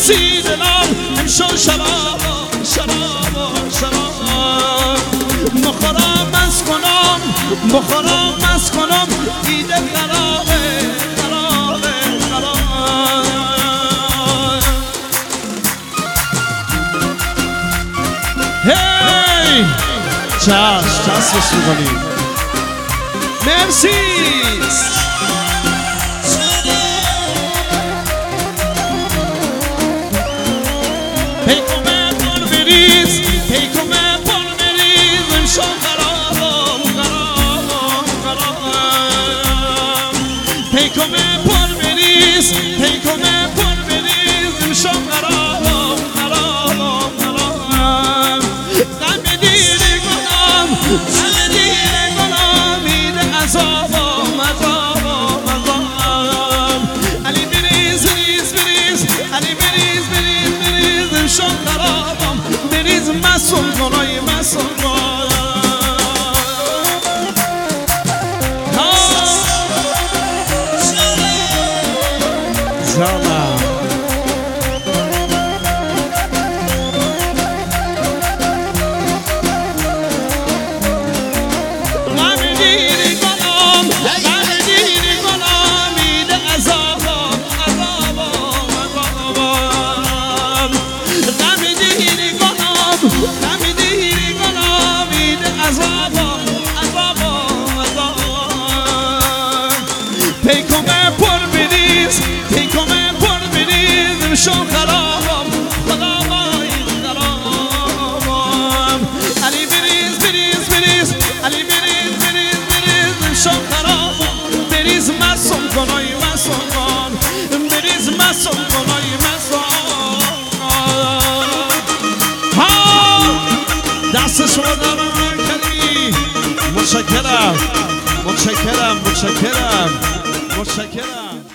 میرسی دلم امشو شراب بخورم مست کنم مست کنم دیده خرابه هی چشمش میکنیم مرسی پیکومه پر بریز امشو خرابم پیکومه پر بریز امشو خرابم غم دیره کنم میده عذابم علی بریز علی بریز امشو خرابم بریز مسون کنای مسون پیکومه پر بریز امشو خرابم علی بریز علی بریز امشو خرابم بریز مسون کنای بریز مسون کنای دست شما دارم کردی متشکرم